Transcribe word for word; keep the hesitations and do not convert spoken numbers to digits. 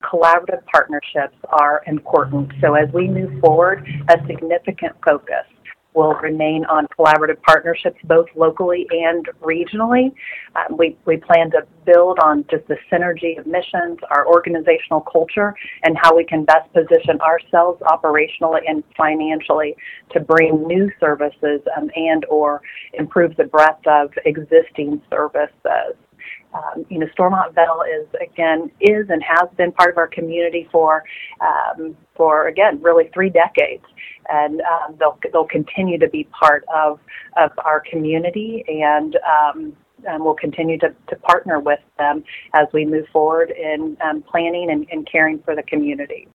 collaborative partnerships are important. So as we move forward, a significant focus will remain on collaborative partnerships both locally and regionally. Um, we, we plan to build on just the synergy of missions, our organizational culture, and how we can best position ourselves operationally and financially to bring new services um, and or improve the breadth of existing services. Um, you know, Stormont-Vail is, again, is and has been part of our community for, um, for again, really three decades. And um, they'll, they'll continue to be part of, of our community, and, um, and we'll continue to, to partner with them as we move forward in um, planning and, and caring for the community.